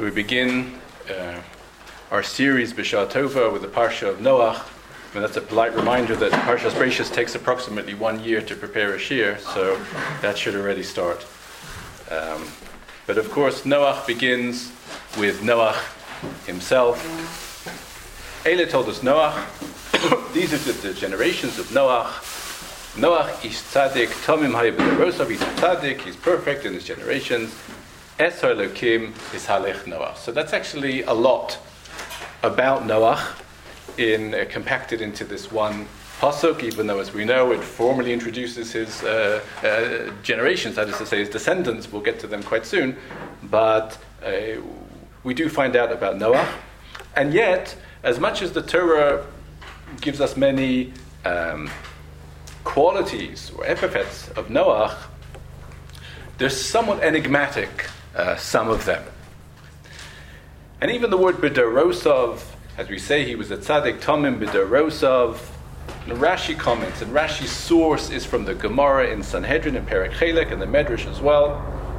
So we begin our series B'Shah Tova with the Parsha of Noach. And that's a polite reminder that Parshas Bereishis takes approximately 1 year to prepare a shir, so that should already start. But of course, Noach begins with Noach himself. Eile told us Noach. These are the generations of Noach. Noach is tzaddik, Tomim hayabederosav, he's tzaddik, he's perfect in his generations. Esar Elokim is halech Noach. So that's actually a lot about Noach compacted into this one pasuk, even though, as we know, it formally introduces his generations, that is to say, his descendants. We'll get to them quite soon. But we do find out about Noach. And yet, as much as the Torah gives us many qualities or epithets of Noach, they're somewhat enigmatic, some of them. And even the word B'Dorosov, as we say, he was a tzaddik Tomim B'Dorosov. Rashi comments, and Rashi's source is from the Gemara in Sanhedrin and Perek Chelek and the Medrash as well,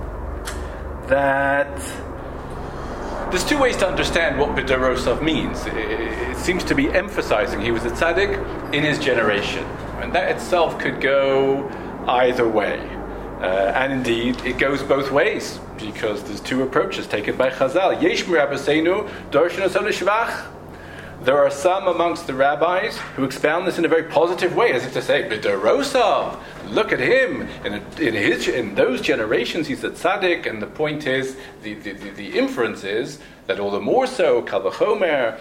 that there's two ways to understand what B'Dorosov means. It seems to be emphasizing he was a tzaddik in his generation. And that itself could go either way. And indeed, it goes both ways, because there's two approaches taken by Chazal. Yesh m'Rabbeinu darshan osam l'shvach. There are some amongst the rabbis who expound this in a very positive way, as if to say, B'Dorosov, look at him. In those generations, he's a tzaddik, and the point is, the inference is that all the more so, Kal v'chomer,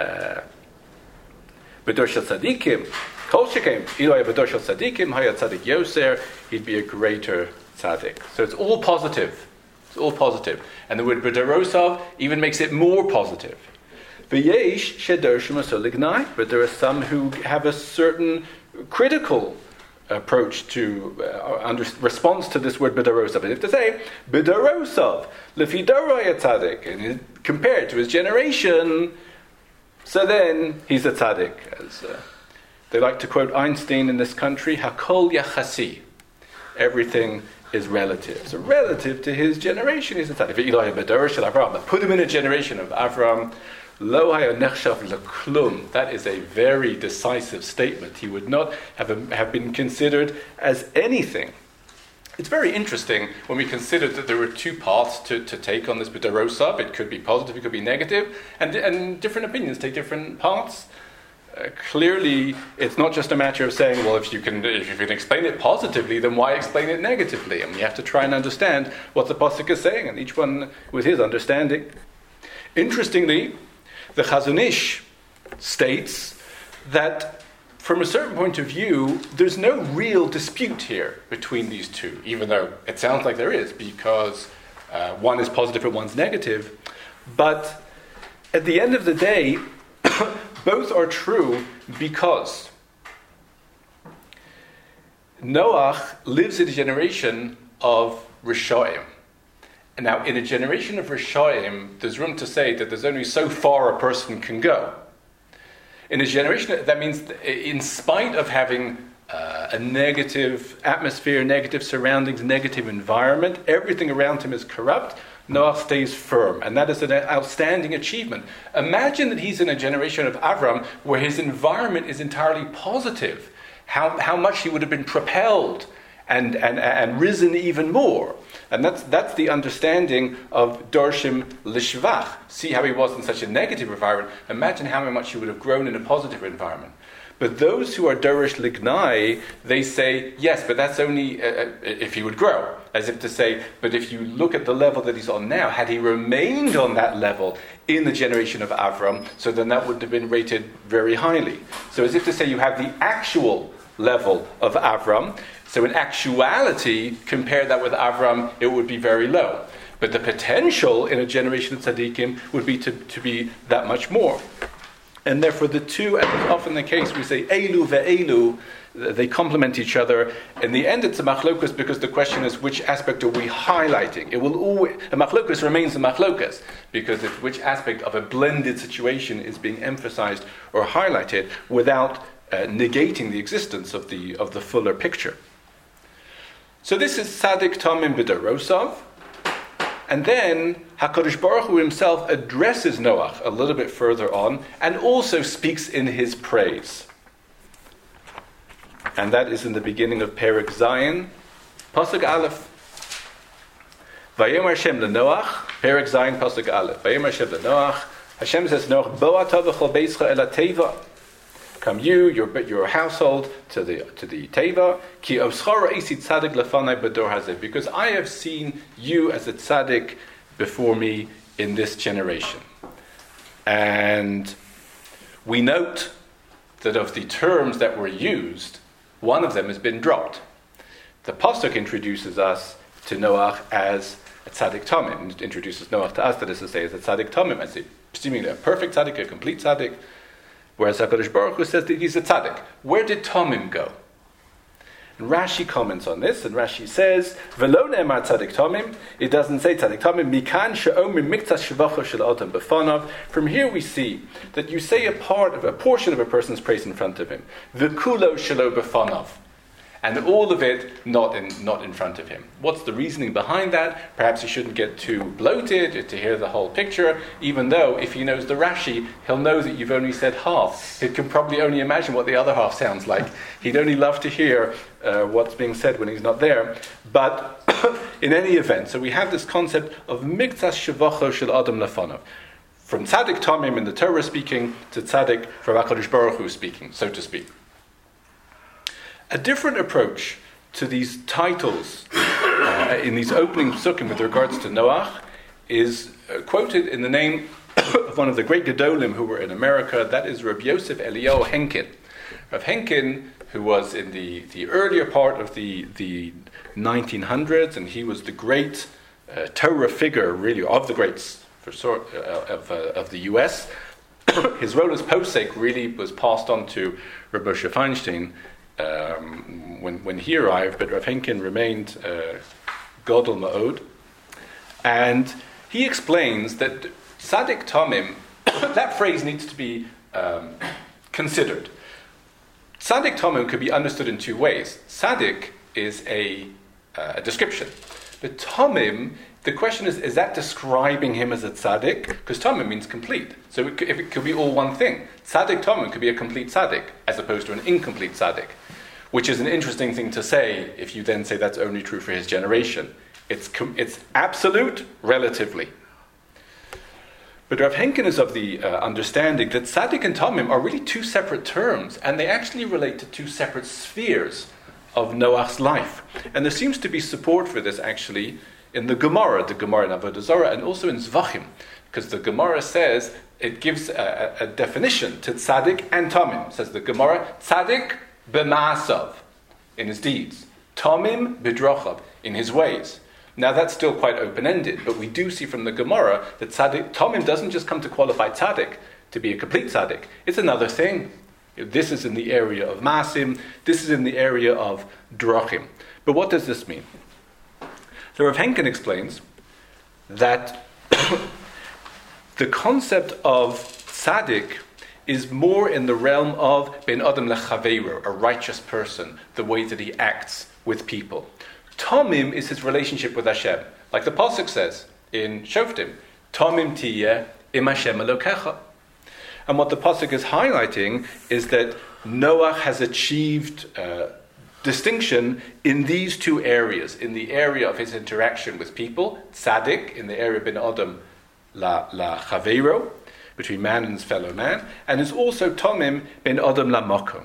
B'Dor shel tzaddikim, Kol shekem, Iloi B'Dor shel tzaddikim, Haya tzaddik yoser, he'd be a greater tzaddik. So it's all positive. It's all positive. And the word B'Dorosov even makes it more positive. But there are some who have a certain critical approach to response to this word B'Dorosov. And if to say B'Dorosov lefi doraya tzaddik, and compared to his generation, so then he's a tzaddik. As they like to quote Einstein in this country, Hakol yachasi, everything is relative. So relative to his generation, he's a tzaddik. But put him in a generation of Avram. Lo haya nechshav leklum. That is a very decisive statement. He would not have been considered as anything. It's very interesting when we consider that there were two paths to take on this B'Dorosov. It could be positive, it could be negative, and different opinions take different paths. Clearly, it's not just a matter of saying, well, if you can explain it positively, then why explain it negatively? And we have to try and understand what the pasuk is saying, and each one with his understanding. Interestingly, the Chazon Ish states that from a certain point of view, there's no real dispute here between these two, even though it sounds like there is, because one is positive and one's negative. But at the end of the day, both are true, because Noach lives in a generation of Rishoim. And now, in a generation of Rishoim, there's room to say that there's only so far a person can go. In a generation, that means in spite of having a negative atmosphere, negative surroundings, negative environment, everything around him is corrupt, Noach stays firm. And that is an outstanding achievement. Imagine that he's in a generation of Avram where his environment is entirely positive. How much he would have been propelled and risen even more. And that's the understanding of Dorshim Lishvach. See how he was in such a negative environment. Imagine how much he would have grown in a positive environment. But those who are Dorish Lignai, they say, yes, but that's only if he would grow. As if to say, but if you look at the level that he's on now, had he remained on that level in the generation of Avram, so then that would have been rated very highly. So as if to say you have the actual level of Avram. So in actuality, compare that with Avram, it would be very low. But the potential in a generation of tzaddikim would be to be that much more. And therefore the two, as is often the case, we say Elu ve'elu, they complement each other. In the end, it's a machlokas, because the question is, which aspect are we highlighting? It will always, a machlokas remains a machlokas, because it's which aspect of a blended situation is being emphasized or highlighted without negating the existence of the fuller picture. So this is Tzaddik Tomim B'Dorosov, And then HaKadosh Baruch Hu himself addresses Noach a little bit further on and also speaks in his praise. And that is in the beginning of Perek Zayin, Pasuk Aleph. Vayomer Hashem leNoach, Perek Zayin, Pasuk Aleph. Vayomer Hashem leNoach. Hashem says, Noach, Bo ata v'chol beischa el hateva. Come you, your household, to the teva. Ki oschara isi tzadik lefanai b'dor hazeh. Because I have seen you as a tzaddik before me in this generation. And we note that of the terms that were used, one of them has been dropped. The Pasuk introduces us to Noach as a tzaddik tamim. It introduces Noach to us, that is to say, as a tzaddik tamim, as seemingly a perfect tzaddik, a complete tzaddik. Whereas HaKadosh Baruch Hu says that he's a tzaddik. Where did tamim go? And Rashi comments on this, and Rashi says, "V'lo ne'emar tzaddik tamim." It doesn't say tzaddik tamim. Mikan she'omer miktas shvacha shel adam b'fanav. From here we see that you say a portion of a person's praise in front of him. V'kulo shelo b'fanav. And all of it not in front of him. What's the reasoning behind that? Perhaps he shouldn't get too bloated to hear the whole picture, even though if he knows the Rashi, he'll know that you've only said half. He can probably only imagine what the other half sounds like. He'd only love to hear what's being said when he's not there. But in any event, so we have this concept of miktas shevacho shel adam lefanov. From tzaddik tamim in the Torah speaking to tzaddik from HaKadosh Baruch Hu speaking, so to speak. A different approach to these titles in these opening psukim with regards to Noach is quoted in the name of one of the great Gedolim who were in America, that is Rabbi Yosef Eliyahu Henkin. Rabbi Henkin, who was in the earlier part of the 1900s, and he was the great Torah figure, really, of the greats of the U.S. His role as posek really was passed on to Rabbi Moshe Feinstein when he arrived, but Rav Henkin remained Godel Ma'od. And he explains that Tzaddik Tamim, that phrase needs to be considered. Tzaddik Tamim could be understood in two ways. Tzaddik is a description. But Tamim, the question is that describing him as a tzaddik? Because Tamim means complete. So if it could be all one thing. Tzaddik Tamim could be a complete tzaddik, as opposed to an incomplete tzaddik. Which is an interesting thing to say if you then say that's only true for his generation. It's absolute relatively. But Rav Henkin is of the understanding that tzaddik and tamim are really two separate terms, and they actually relate to two separate spheres of Noach's life. And there seems to be support for this actually in the Gemara in Avodah Zarah, and also in Zvachim, because the Gemara says, it gives a definition to tzaddik and tamim. It says the Gemara, tzaddik b'ma'asav, in his deeds, tamim b'drachav, in his ways. Now that's still quite open-ended, but we do see from the Gemara that tzaddik, tamim doesn't just come to qualify tzaddik, to be a complete tzaddik. It's another thing. This is in the area of masim, this is in the area of drachim. But what does this mean? So Rav Henkin explains that the concept of tzaddik is more in the realm of ben adam lechaveiro, a righteous person, the way that he acts with people. Tamim is his relationship with Hashem. Like the Pasuk says in Shoftim, Tamim tiyeh im Hashem Elokecha. And what the Pasuk is highlighting is that Noach has achieved distinction in these two areas. In the area of his interaction with people, tzaddik, in the area of ben adam la chaveiro, between man and his fellow man, and is also Tomim ben Adam Lamakom.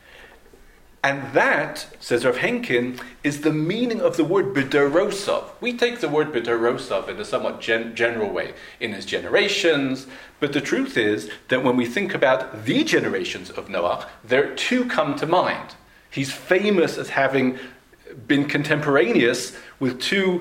And that, says Rav Henkin, is the meaning of the word B'derosov. We take the word B'derosov in a somewhat general way, in his generations, but the truth is that when we think about the generations of Noach, there two come to mind. He's famous as having been contemporaneous with two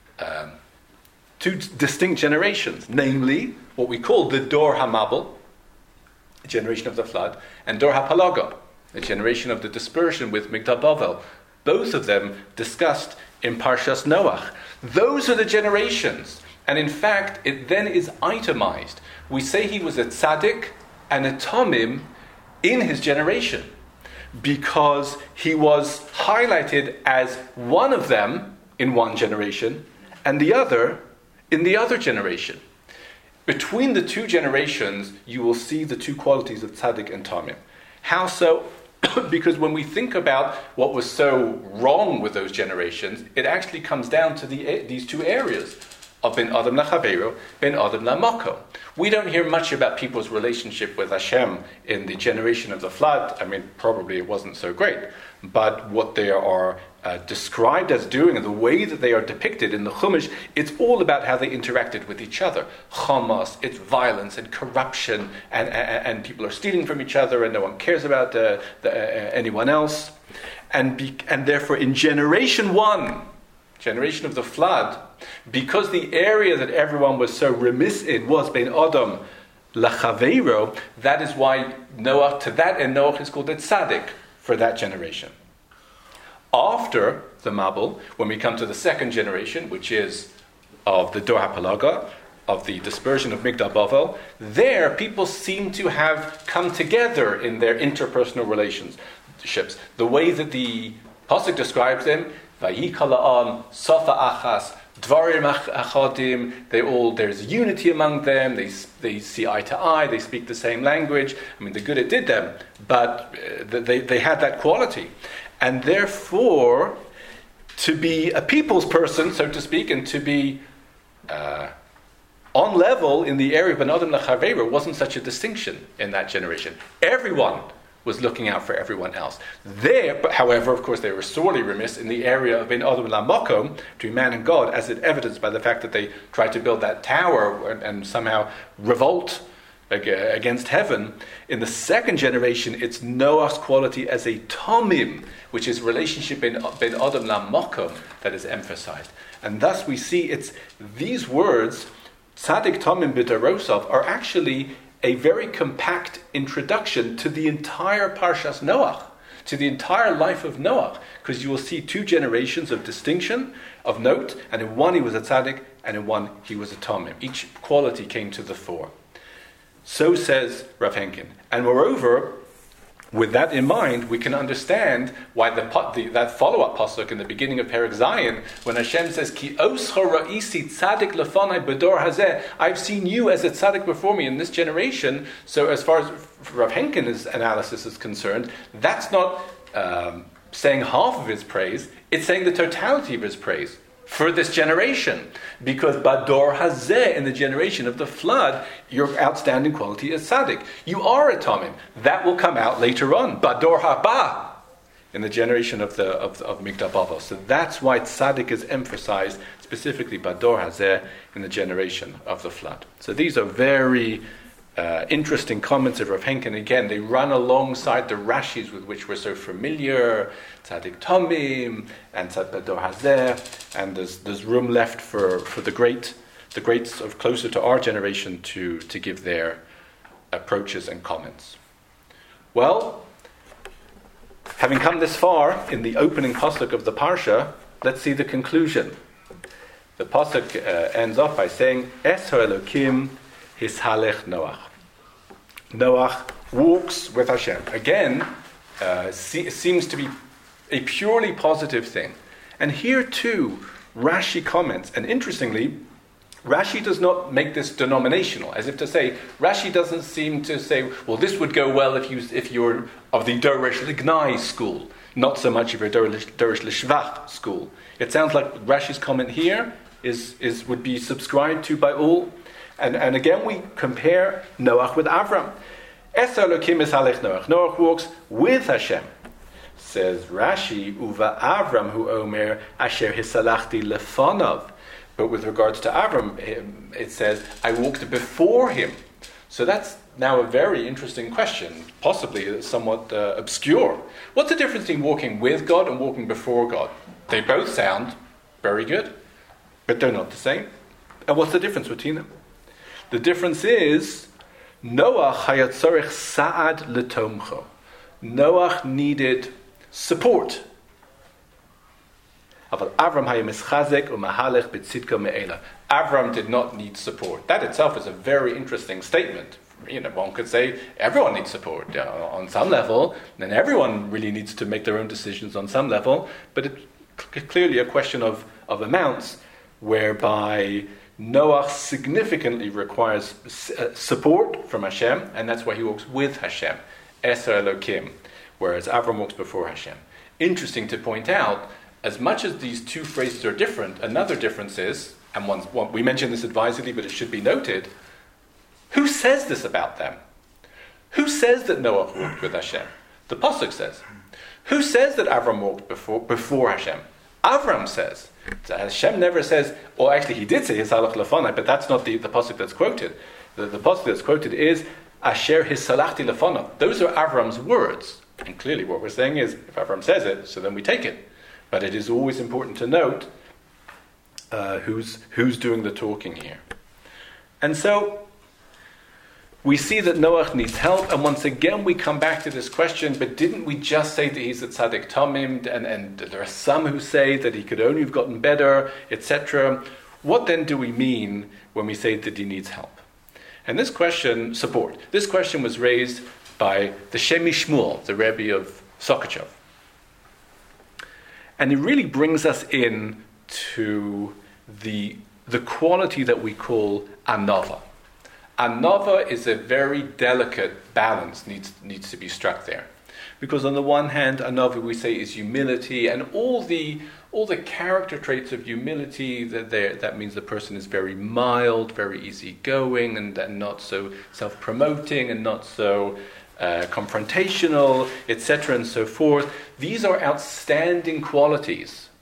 distinct generations, namely what we call the Dor HaMabel, the generation of the flood, and Dor HaPalaga, the generation of the dispersion with Migdal Bavel. Both of them discussed in Parshas Noach. Those are the generations. And in fact, it then is itemized. We say he was a tzaddik and a tamim in his generation, because he was highlighted as one of them in one generation and the other in the other generation. Between the two generations, you will see the two qualities of tzaddik and tamim. How so? Because when we think about what was so wrong with those generations, it actually comes down to these two areas of ben adam lachaveiro, ben adam lamako. We don't hear much about people's relationship with Hashem in the generation of the flood. I mean, probably it wasn't so great. But what they are described as doing and the way that they are depicted in the Chumash, it's all about how they interacted with each other. Hamas, it's violence and corruption, and people are stealing from each other, and no one cares about anyone else. And therefore, in generation one, generation of the flood, because the area that everyone was so remiss in was Ben Adam Lachaveiro, that is why Noach, to that end, Noach is called a tzaddik for that generation. After the Mabul, when we come to the second generation, which is of the Dor HaPalaga, of the dispersion of Migdal Bavel, there people seem to have come together in their interpersonal relationships. The way that the Pasuk describes them, Vayikalaan, Safa Achas, Dvarim Achadim, there's unity among them, they see eye to eye, they speak the same language. I mean, the good it did them, but they had that quality. And therefore, to be a people's person, so to speak, and to be on level in the area of Ben Adam Lachaveiro wasn't such a distinction in that generation. Everyone was looking out for everyone else. But however, of course, they were sorely remiss in the area of Ben Adam Lamakom, between man and God, as it evidenced by the fact that they tried to build that tower and somehow revolt against heaven. In the second generation, it's Noah's quality as a Tomim, which is relationship in Ben Adam Lamakom, that is emphasized. And thus we see it's these words, Tzaddik Tomim B'Darosov, are actually a very compact introduction to the entire Parshas Noach, to the entire life of Noach, because you will see two generations of distinction, of note, and in one he was a tzaddik, and in one he was a tomim. Each quality came to the fore. So says Rav Henkin. And moreover, with that in mind, we can understand why that follow-up pasuk in the beginning of Perek Zayin, when Hashem says, "Ki oscha ra'isi tzaddik lefanai b'dor hazeh," I've seen you as a tzaddik before me in this generation. So, as far as Rav Henkin's analysis is concerned, that's not saying half of his praise; it's saying the totality of his praise for this generation, because Bador Hazeh, in the generation of the flood, your outstanding quality is tzaddik. You are a tamim. That will come out later on. Bador Haba, in the generation of Migdal Bavel. So that's why tzaddik is emphasized, specifically Bador Hazeh, in the generation of the flood. So these are very interesting comments of Rav Henkin. Again, they run alongside the Rashis with which we're so familiar, Tzaddik Tomim and Tzaddik Bador Hazeh, and there's room left for the greats of closer to our generation to give their approaches and comments. Well, having come this far in the opening pasuk of the parsha, let's see the conclusion. The pasuk ends off by saying, Es ha'elokim hishalech Noach. Noach walks with Hashem. Again, seems to be a purely positive thing. And here too, Rashi comments, and interestingly, Rashi does not make this denominational, as if to say, Rashi doesn't seem to say, well, this would go well if you're of the Dorish Lignai school, not so much if you're Dorish Lishvach school. It sounds like Rashi's comment here would be subscribed to by all. And again, we compare Noach with Avram. Es Elokim Hishalech Noach. Noach walks with Hashem. Says Rashi, Uva Avram hu omer asher hisalachti lefanav. But with regards to Avram, it says, I walked before him. So that's now a very interesting question, possibly somewhat obscure. What's the difference between walking with God and walking before God? They both sound very good, but they're not the same. And what's the difference between them? The difference is, Noach hayat tzorech sa'ad letomcho. Noach needed support. Avram did not need support. That itself is a very interesting statement. One could say everyone needs support on some level, and everyone really needs to make their own decisions on some level, but it's clearly a question of amounts, whereby Noach significantly requires support from Hashem, and that's why he walks with Hashem, Eser Elokim, whereas Avram walks before Hashem. Interesting to point out, as much as these two phrases are different, another difference is, and we mentioned this advisedly, but it should be noted, who says this about them? Who says that Noach walked with Hashem? The Pasuk says. Who says that Avram walked before Hashem? Avram says. Hashem never says, or actually he did say Hisalach Lefonai, but that's not the Pasuk that's quoted. The Pasuk that's quoted is Asher Hisalachti Lefonai. Those are Avram's words. And clearly what we're saying is, if Avram says it, so then we take it. But it is always important to note who's doing the talking here. And so we see that Noach needs help, and once again we come back to this question, but didn't we just say that he's a tzaddik tamim, and there are some who say that he could only have gotten better, etc. What then do we mean when we say that he needs help? And this question was raised by the Shemi Shmuel, the Rebbe of Sokachov. And it really brings us in to the quality that we call anava. Anava is a very delicate balance needs to be struck there. Because on the one hand, anava we say is humility, and all the character traits of humility, that means the person is very mild, very easygoing, and not so self-promoting, and not so confrontational, etc., and so forth. These are outstanding qualities.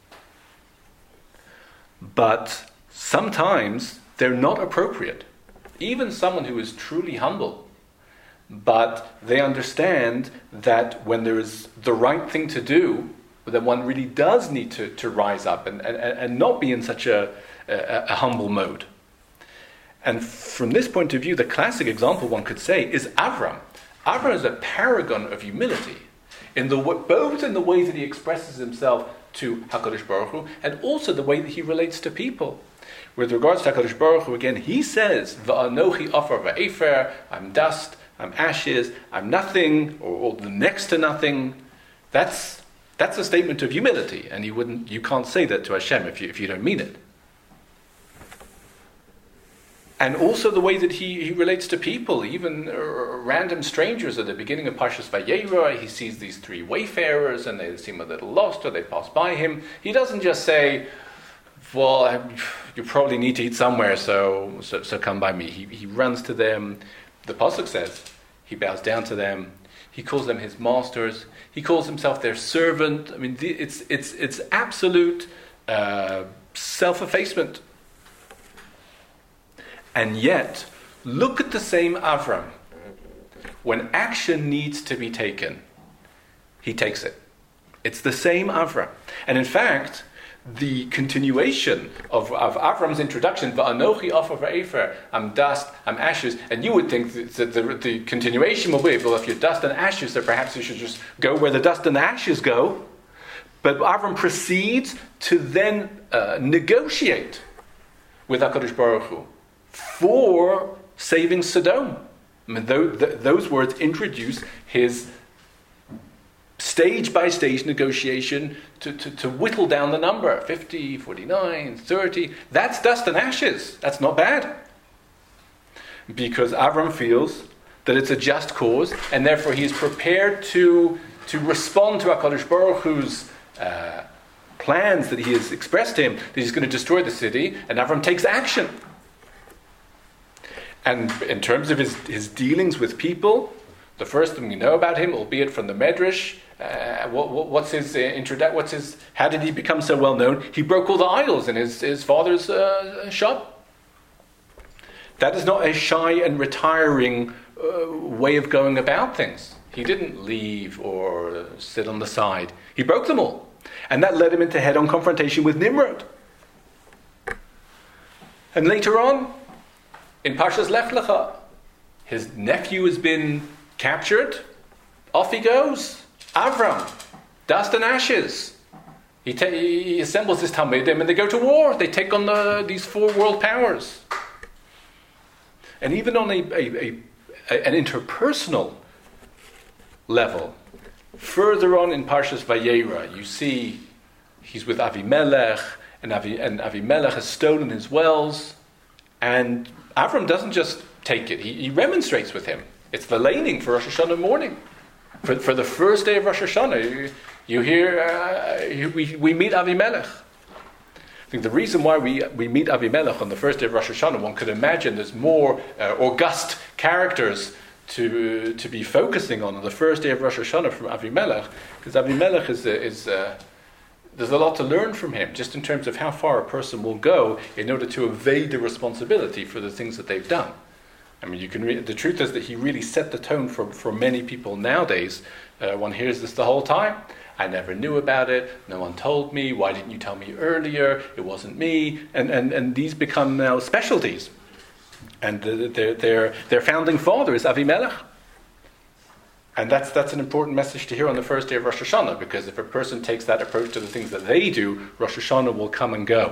But sometimes they're not appropriate. Even someone who is truly humble, but they understand that when there is the right thing to do, that one really does need to rise up and not be in such a humble mode. And from this point of view, the classic example one could say is Avram. Avram is a paragon of humility, both in the way that he expresses himself to HaKadosh Baruch Hu, and also the way that he relates to people. With regards to HaKadosh Baruch Hu, again, he says, Va'anochi afar va'efer, I'm dust, I'm ashes, I'm nothing, or the next to nothing. That's a statement of humility, and you can't say that to Hashem if you don't mean it. And also the way that he relates to people, even random strangers. At the beginning of Parshas Vayera, he sees these three wayfarers, and they seem a little lost, or they pass by him. He doesn't just say, well, you probably need to eat somewhere, so come by me. He runs to them. The Pasuk says he bows down to them. He calls them his masters. He calls himself their servant. I mean, it's absolute self-effacement. And yet, look at the same Avram. When action needs to be taken, he takes it. It's the same Avram. And in fact, the continuation of Avram's introduction, Va'anochi afar va'efer, I'm dust, I'm ashes, and you would think that the continuation will be, well, if you're dust and ashes, then perhaps you should just go where the dust and the ashes go. But Avram proceeds to then negotiate with HaKadosh Baruch Hu for saving Sodom. I mean, those words introduce his stage-by-stage negotiation to whittle down the number, 50, 49, 30. That's dust and ashes. That's not bad. Because Avram feels that it's a just cause, and therefore he is prepared to respond to HaKadosh Baruch Hu's plans that he has expressed to him, that he's going to destroy the city, and Avram takes action. And in terms of his dealings with people, the first thing we know about him, albeit from the Medrash, how did he become so well known? He broke all the idols in his father's shop. That is not a shy and retiring way of going about things. He didn't leave or sit on the side. He broke them all. And that led him into head-on confrontation with Nimrod. And later on, in Parshas Lech Lecha, his nephew has been captured. Off he goes. Avram, dust and ashes. He assembles his Talmidim and they go to war. They take on these four world powers. And even on an interpersonal level, further on in Parshas Vayera, you see he's with Avimelech, and Avimelech has stolen his wells. And Avram doesn't just take it, he remonstrates with him. It's the laning for Rosh Hashanah morning. For the first day of Rosh Hashanah, you hear, we meet Avimelech. I think the reason why we meet Avimelech on the first day of Rosh Hashanah, one could imagine there's more august characters to be focusing on the first day of Rosh Hashanah from Avimelech, because Avimelech is there's a lot to learn from him, just in terms of how far a person will go in order to evade the responsibility for the things that they've done. I mean, the truth is that he really set the tone for many people nowadays. One hears this the whole time. I never knew about it. No one told me. Why didn't you tell me earlier? It wasn't me. And these become now specialties. And their founding father is Avimelech. And that's an important message to hear on the first day of Rosh Hashanah, because if a person takes that approach to the things that they do, Rosh Hashanah will come and go.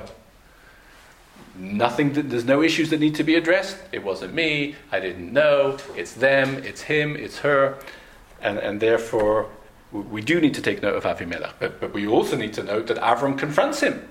There's no issues that need to be addressed. It wasn't me. I didn't know. It's them. It's him. It's her. And therefore, we do need to take note of Avimelech. But we also need to note that Avram confronts him.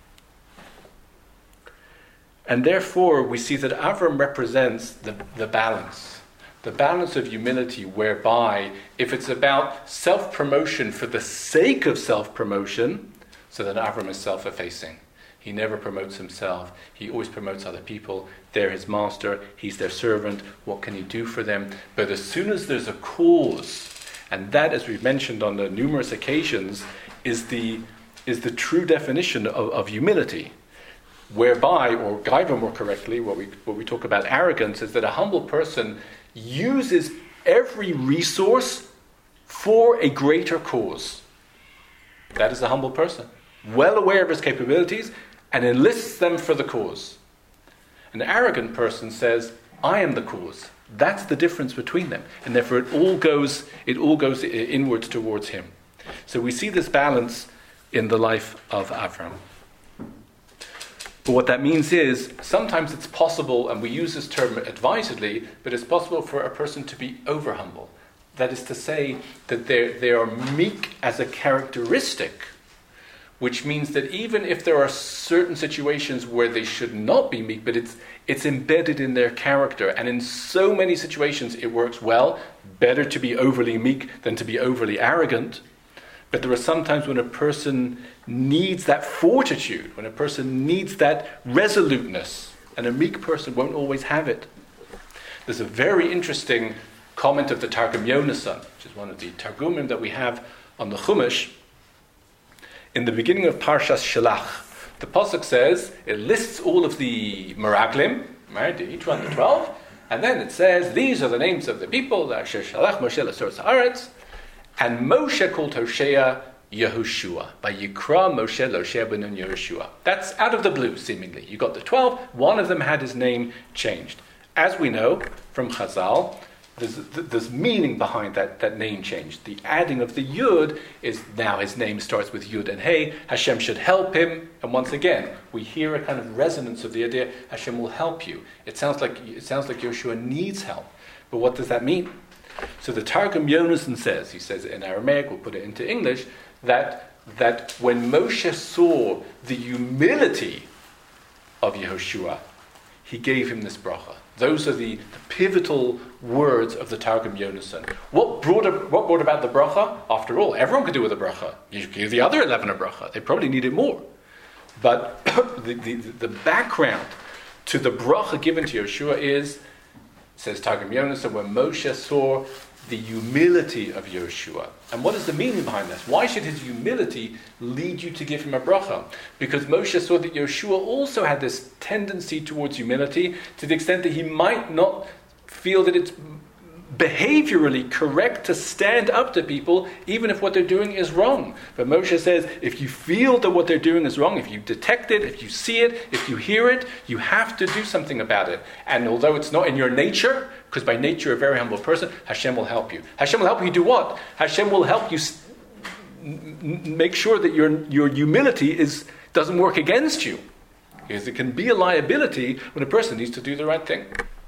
And therefore, we see that Avram represents the balance. The balance of humility, whereby if it's about self-promotion for the sake of self-promotion, so then Avram is self-effacing. He never promotes himself. He always promotes other people. They're his master. He's their servant. What can he do for them? But as soon as there's a cause, and that, as we've mentioned on the numerous occasions, is the true definition of humility. Whereby, or Gaiva more correctly, what we talk about arrogance, is that a humble person uses every resource for a greater cause. That is a humble person, well aware of his capabilities, and enlists them for the cause. An arrogant person says, I am the cause. That's the difference between them. And therefore it all goes inwards towards him. So we see this balance in the life of Avram. But what that means is, sometimes it's possible, and we use this term advisedly, but it's possible for a person to be over-humble. That is to say that they are meek as a characteristic, which means that even if there are certain situations where they should not be meek, but it's embedded in their character, and in so many situations it works well, better to be overly meek than to be overly arrogant. But there are some times when a person needs that fortitude, when a person needs that resoluteness, and a meek person won't always have it. There's a very interesting comment of the Targum Yonasan, which is one of the Targumim that we have on the Chumash. In the beginning of Parshas Shelach, the Pasuk says, it lists all of the Meraglim, right, each one the 12, and then it says, these are the names of the people, Asher Shalach Moshe L'Soros Haaretz. And Moshe called Hoshea Yehoshua. By Yikra Moshe Hoshea ben Yehoshua. That's out of the blue, seemingly. You got the 12, one of them had his name changed. As we know from Chazal, there's meaning behind that name change. The adding of the Yud is now his name starts with Yud and Hey. Hashem should help him. And once again, we hear a kind of resonance of the idea, Hashem will help you. It sounds like Yehoshua needs help. But what does that mean? So the Targum Yonasan says, he says it in Aramaic, we'll put it into English, that when Moshe saw the humility of Yehoshua, he gave him this bracha. Those are the pivotal words of the Targum Yonasan. What brought about the bracha? After all, everyone could do with a bracha. You give the other 11 a bracha. They probably needed more. But the background to the bracha given to Yehoshua is, says Targum Yonasan, when Moshe saw the humility of Yehoshua. And what is the meaning behind this? Why should his humility lead you to give him a bracha? Because Moshe saw that Yehoshua also had this tendency towards humility, to the extent that he might not feel that it's behaviorally correct to stand up to people, even if what they're doing is wrong. But Moshe says, if you feel that what they're doing is wrong, if you detect it, if you see it, if you hear it, you have to do something about it. And although it's not in your nature, because by nature you're a very humble person, Hashem will help you. Hashem will help you do what? Hashem will help you make sure that your humility doesn't work against you. Because it can be a liability when a person needs to do the right thing.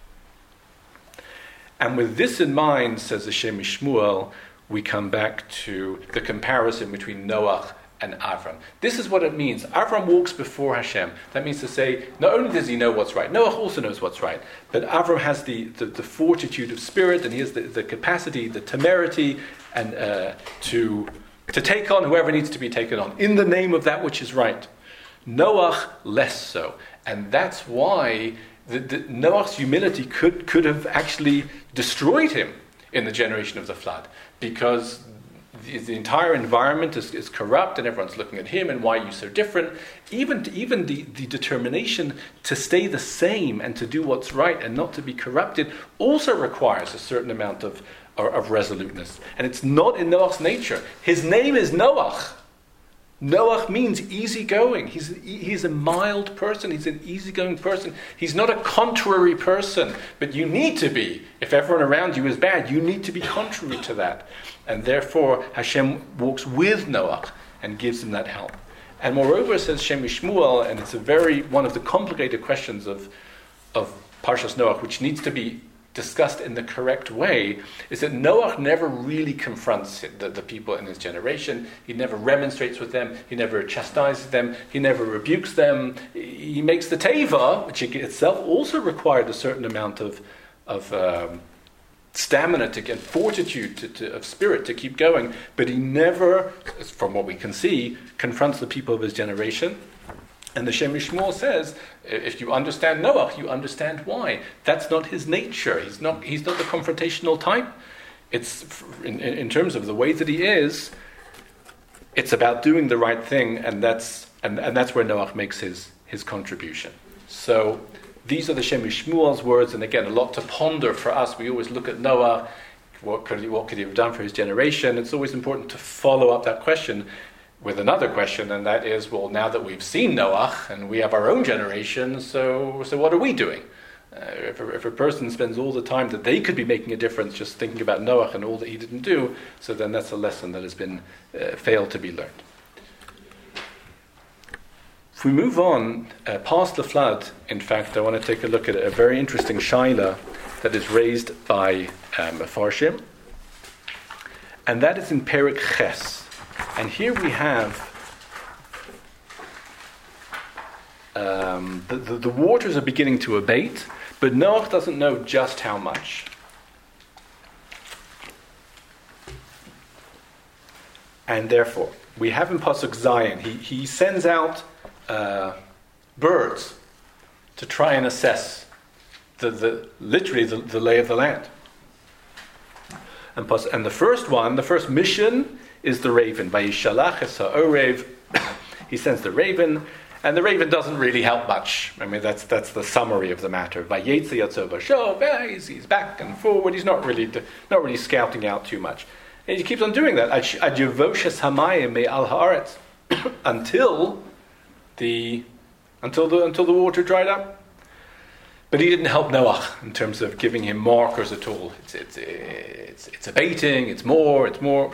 And with this in mind, says the Shem Shmuel, we come back to the comparison between Noach and Avram. This is what it means. Avram walks before Hashem. That means to say, not only does he know what's right, Noach also knows what's right, but Avram has the fortitude of spirit, and he has the capacity, the temerity, and to take on whoever needs to be taken on in the name of that which is right. Noach less so. And that's why Noach's humility could have actually destroyed him in the generation of the flood, because the entire environment is corrupt and everyone's looking at him and why are you so different. Even the determination to stay the same and to do what's right and not to be corrupted also requires a certain amount of resoluteness. And it's not in Noach's nature. His name is Noach. Noach means easygoing. He's a mild person. He's an easygoing person. He's not a contrary person, but you need to be. If everyone around you is bad, you need to be contrary to that. And therefore, Hashem walks with Noach and gives him that help. And moreover, says Shem Shmuel, and it's one of the complicated questions of Parshas Noach, which needs to be discussed in the correct way, is that Noach never really confronts the people in his generation. He never remonstrates with them. He never chastises them. He never rebukes them. He makes the teva, which itself also required a certain amount of stamina to get fortitude of spirit to keep going. But he never, from what we can see, confronts the people of his generation. And the Shem Shmuel says, if you understand Noach, you understand why. That's not his nature. He's not the confrontational type. It's in terms of the way that he is. It's about doing the right thing, and that's where Noach makes his contribution. So these are the Shem Shmuel's words, and again, a lot to ponder for us. We always look at Noah. What could he have done for his generation? It's always important to follow up that question with another question, and that is, well, now that we've seen Noach and we have our own generation, so what are we doing? If a person spends all the time that they could be making a difference just thinking about Noach and all that he didn't do, so then that's a lesson that has been failed to be learned. If we move on past the flood, in fact, I want to take a look at a very interesting shaila that is raised by Mefarshim, and that is in Perek Ches. And here we have the waters are beginning to abate, but Noach doesn't know just how much. And therefore, we have in Pasuk Zion, he sends out birds to try and assess literally the lay of the land. And the first mission is the raven. Vayishalach es ha'orev. He sends the raven, and the raven doesn't really help much. I mean, that's the summary of the matter. Vayetze yatzov v'shov. He's back and forward. He's not really scouting out too much. And he keeps on doing that. Ad yevoshes hamayim me'al haaretz, until the water dried up. But he didn't help Noach in terms of giving him markers at all. It's abating. It's more.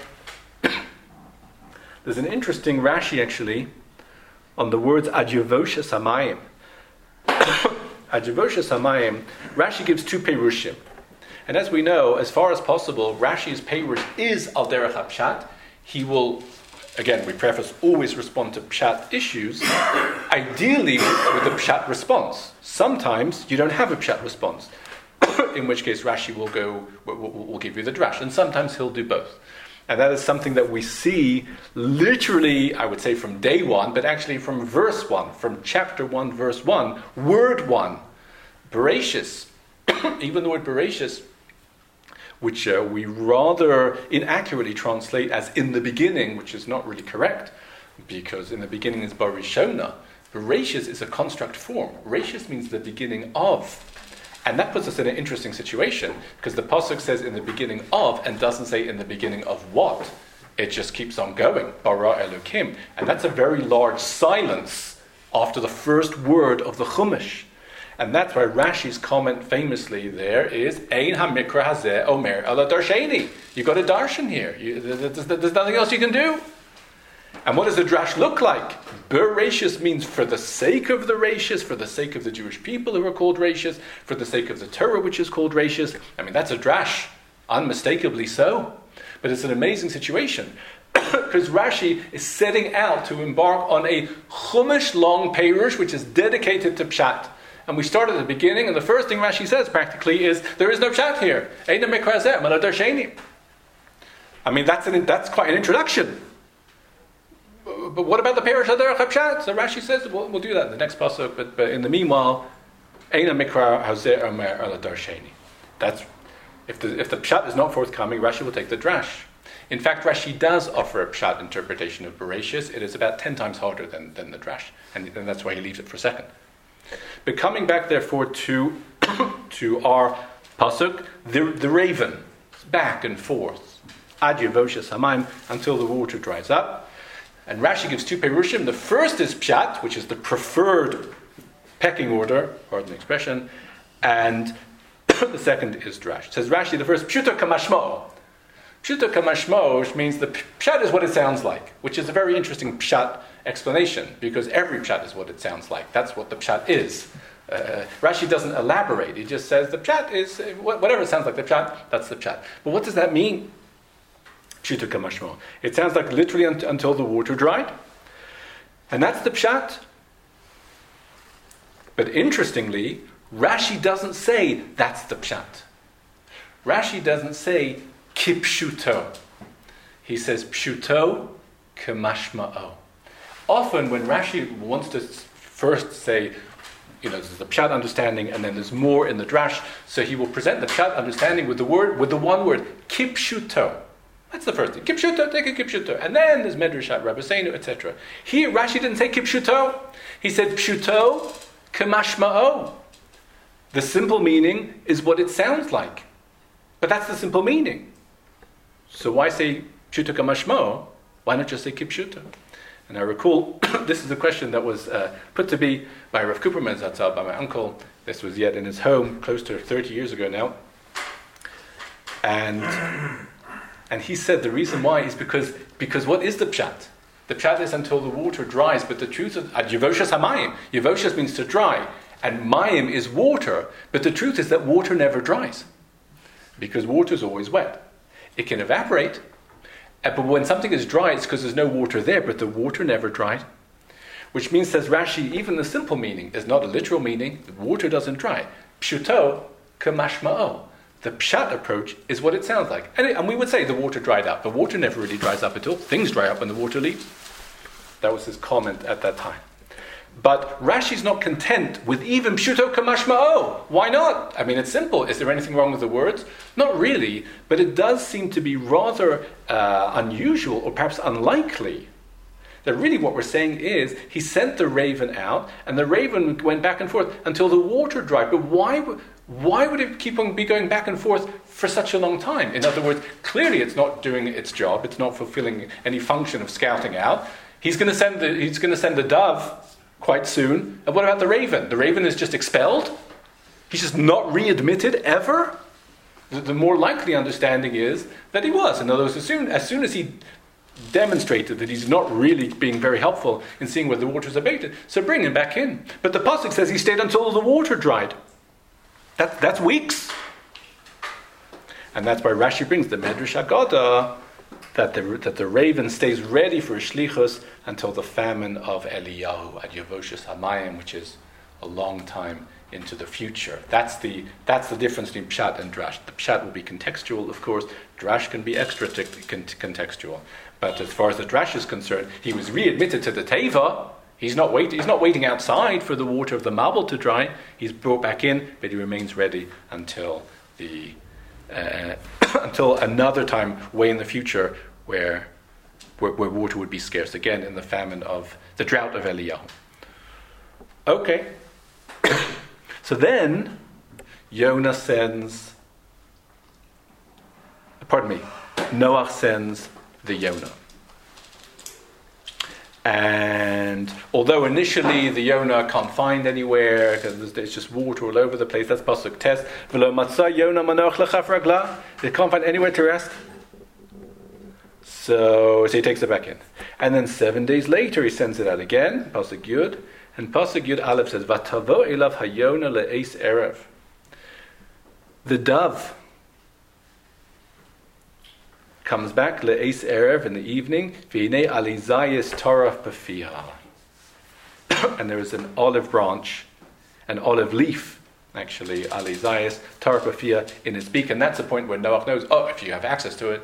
There's an interesting Rashi actually on the words Adjevoshes Hamayim. Adjevoshes Hamayim, Rashi gives two perushim. And as we know, as far as possible, Rashi's perush is al derech hapshat. He will, again, we preface, always respond to pshat issues, ideally with a pshat response. Sometimes you don't have a pshat response, in which case Rashi will give you the drash, and sometimes he'll do both. And that is something that we see literally, I would say, from day one, but actually from verse 1, from chapter 1, verse 1, word 1, Bereshis. Even the word Bereshis, which we rather inaccurately translate as in the beginning, which is not really correct, because in the beginning is Barishona. Bereshis is a construct form. Bereshis means the beginning of. And that puts us in an interesting situation, because the pasuk says in the beginning of, and doesn't say in the beginning of what. It just keeps on going. Bara Elokim. And that's a very large silence after the first word of the Chumash. And that's why Rashi's comment famously there is, Ein ha-mikra hazeh omer ala darsheni. You've got a darshan here. There's nothing else you can do. And what does the drash look like? Bereshis means for the sake of the Rashis, for the sake of the Jewish people who are called Rashis, for the sake of the Torah which is called Rashis. I mean, that's a drash, unmistakably so. But it's an amazing situation. because Rashi is setting out to embark on a Chumash-long Perush, which is dedicated to Pshat. And we start at the beginning, and the first thing Rashi says practically is, there is no Pshat here. Eina mikra zeh, melo darsheni. I mean, that's quite an introduction. But what about the Perush HaDerech HaPshat? So Rashi says, we'll do that in the next pasuk, but in the meanwhile, Eina mikra hazeh omer elo darsheni. That's, if the Pshat is not forthcoming, Rashi will take the Drash. In fact, Rashi does offer a Pshat interpretation of Bereshis. It is about 10 times harder than the Drash, and that's why he leaves it for a second. But coming back, therefore, to our pasuk, the raven, back and forth, ad yevoshes hamayim, until the water dries up. And Rashi gives two perushim. The first is Pshat, which is the preferred pecking order, pardon the expression, and the second is Drash. It says Rashi, the first, Pshuto kamashmo. Pshuto kamashmo, which means the Pshat is what it sounds like, which is a very interesting Pshat explanation, because every Pshat is what it sounds like. That's what the Pshat is. Rashi doesn't elaborate. He just says the Pshat is, whatever it sounds like the Pshat, that's the Pshat. But what does that mean? Pshuto kamashmo. It sounds like literally until the water dried. And that's the Pshat. But interestingly, Rashi doesn't say that's the Pshat. Rashi doesn't say kipshuto. He says pshuto kamashma'o. Often when Rashi wants to first say, there's the Pshat understanding and then there's more in the Drash, so he will present the Pshat understanding with the one word, kipshuto. That's the first thing. Kipshuto, take a kipshuto. And then there's Medrashat, Rabbeinu, etc. Here, Rashi didn't say kipshuto. He said pshuto kamashma'o. The simple meaning is what it sounds like. But that's the simple meaning. So why say pshuto kamashma'o? Why not just say kipshuto? And I recall, this is a question that was put to me by Rav Kuperman Zatzal, by my uncle. This was yet in his home, close to 30 years ago now. And he said the reason why is because what is the Pshat? The Pshat is until the water dries, but the truth is, Yevoshas hamayim. Yevoshas means to dry, and mayim is water, but the truth is that water never dries, because water is always wet. It can evaporate, but when something is dry, it's because there's no water there, but the water never dried. Which means, says Rashi, even the simple meaning is not a literal meaning. The water doesn't dry. Pshuto kamashma'o. The Pshat approach is what it sounds like. And we would say the water dried up. The water never really dries up at all. Things dry up when the water leaves. That was his comment at that time. But Rashi's not content with even Pshuto kamashma'o. Why not? I mean, it's simple. Is there anything wrong with the words? Not really. But it does seem to be rather unusual, or perhaps unlikely, that really what we're saying is he sent the raven out, and the raven went back and forth until the water dried. But why would it keep on be going back and forth for such a long time? In other words, clearly it's not doing its job. It's not fulfilling any function of scouting out. He's going to send the dove quite soon. And what about the raven? The raven is just expelled? He's just not readmitted ever? The more likely understanding is that he was. In other words, as soon as he demonstrated that he's not really being very helpful in seeing whether the water is abated, so bring him back in. But the pasuk says he stayed until the water dried. That's weeks. And that's why Rashi brings the Medrash Haggadah, that the raven stays ready for shlichus until the famine of Eliyahu at Yevoshas Hamayim, which is a long time into the future. That's the difference between Pshat and Drash. The Pshat will be contextual, of course. Drash can be extra contextual. But as far as the Drash is concerned, he was readmitted to the Teva. He's not waiting outside for the water of the Mabul to dry. He's brought back in, but he remains ready until until another time way in the future where water would be scarce again, in the famine of the drought of Eliyahu. Okay. So then Noah sends the Yonah. And although initially the Yonah can't find anywhere, because there's just water all over the place, that's Pasuk Tes, V'lo matzah Yonah manoch lechaf raglah. They can't find anywhere to rest. So he takes it back in. And then 7 days later he sends it out again, Pasuk Yud. And Pasuk Yud Aleph says, Vatavo elav hayonah le'eis erev. The dove comes back, le'es erev, in the evening, v'hinei alizayis torah b'fiha. And there is an olive branch, an olive leaf, actually, alizayis, torah b'fiha, in his beak. And that's the point where Noach knows, if you have access to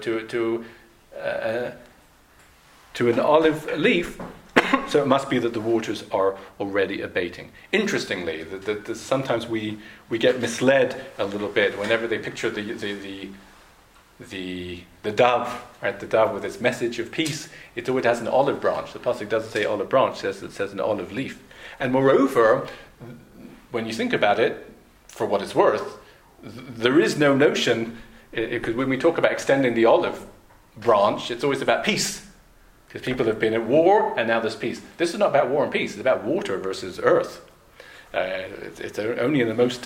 an olive leaf, so it must be that the waters are already abating. Interestingly, sometimes we get misled a little bit whenever they picture the dove, right? The dove with its message of peace. It always has an olive branch. The pasuk doesn't say olive branch; it says an olive leaf. And moreover, when you think about it, for what it's worth, there is no notion, because when we talk about extending the olive branch, it's always about peace. Because people have been at war, and now there's peace. This is not about war and peace. It's about water versus earth. It's only in the most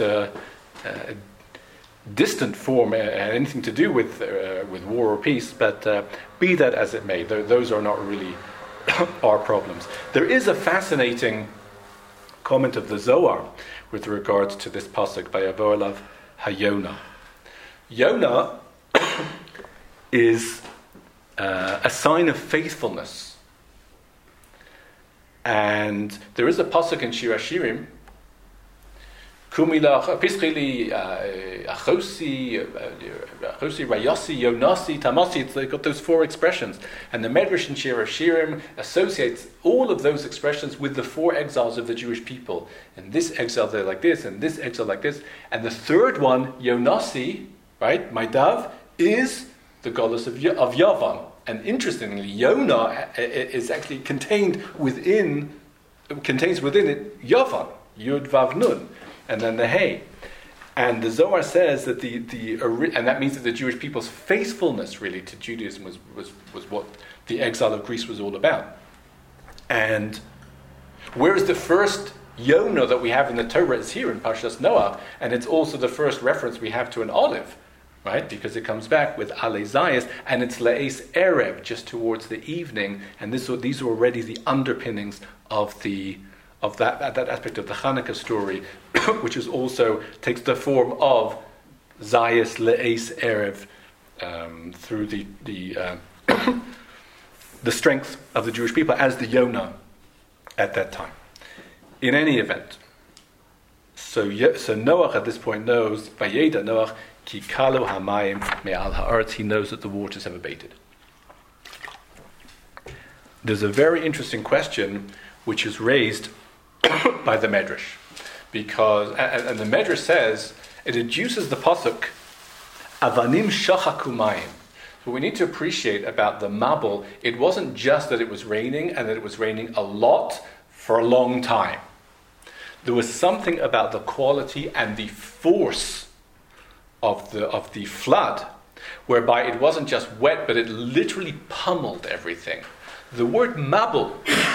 distant form anything to do with war or peace. But be that as it may, those are not really our problems. There is a fascinating comment of the Zohar with regards to this pasuk by Avorlav Hayona. Yonah is a sign of faithfulness. And there is a pasuk in Shir Hashirim, Kumilach, Pischili, Achosi, Rayasi, Yonasi, Tamasi. They've got those four expressions. And the Medrash in Shir Hashirim associates all of those expressions with the four exiles of the Jewish people. And this exile they're like this, and this exile like this. And the third one, Yonasi, right, my dove, is the goddess of Yavan. And interestingly, Yonah is actually contains within it Yavan, Yud Vav Nun, and then the Hey. And the Zohar says that and that means that the Jewish people's faithfulness really to Judaism was what the exile of Greece was all about. And whereas the first Yonah that we have in the Torah is here in Parshas Noach, and it's also the first reference we have to an olive, right? Because it comes back with Alizayas, and it's Le'es Erev, just towards the evening, and these are already the underpinnings of that aspect of the Hanukkah story, which is also takes the form of Zayas Le'es Erev through the strength of the Jewish people as the Yonah at that time. In any event, so Noach at this point knows, Vayeda Noach, Ki kalu hamayim me'al ha'aretz, he knows that the waters have abated. There's a very interesting question which is raised by the Medrash, because and the Medrash says it deduces the pasuk avanim shachaku mayim. What we need to appreciate about the Mabul, it wasn't just that it was raining and that it was raining a lot for a long time. There was something about the quality and the force of the flood, whereby it wasn't just wet, but it literally pummeled everything. The word Mabul,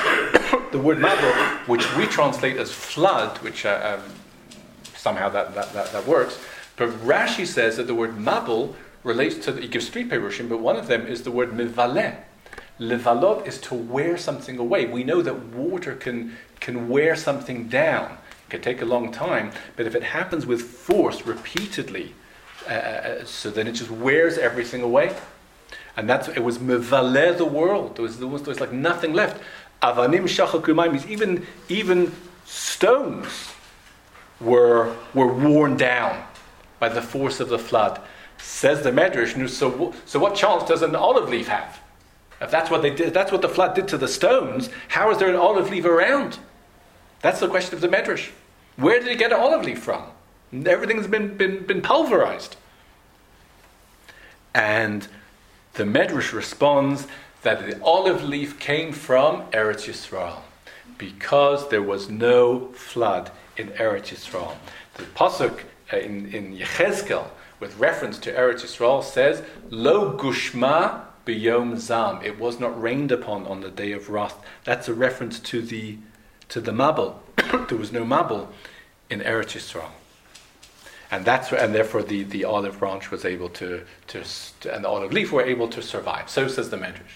which we translate as flood, which somehow that works, but Rashi says that the word Mabul relates to, he gives three perushim, but one of them is the word mivaleh. Levalot is to wear something away. We know that water can wear something down. It can take a long time, but if it happens with force repeatedly, so then it just wears everything away. And it was mevaleh the world. There was like nothing left. Avanim shachaku mayim means even stones were worn down by the force of the flood. Says the Medrash, so what chance does an olive leaf have? If that's what they did, that's what the flood did to the stones, how is there an olive leaf around? That's the question of the Medrash. Where did he get an olive leaf from? Everything's been pulverized. And the Medrash responds that the olive leaf came from Eretz Yisrael, because there was no flood in Eretz Yisrael. The pasuk in Yechezkel, with reference to Eretz Yisrael, says, Lo gushma b'yom zam. It was not rained upon on the day of wrath. That's a reference to the Mabul. There was no Mabul in Eretz Yisrael. And therefore the olive branch was able to and the olive leaf were able to survive. So says the Medrash.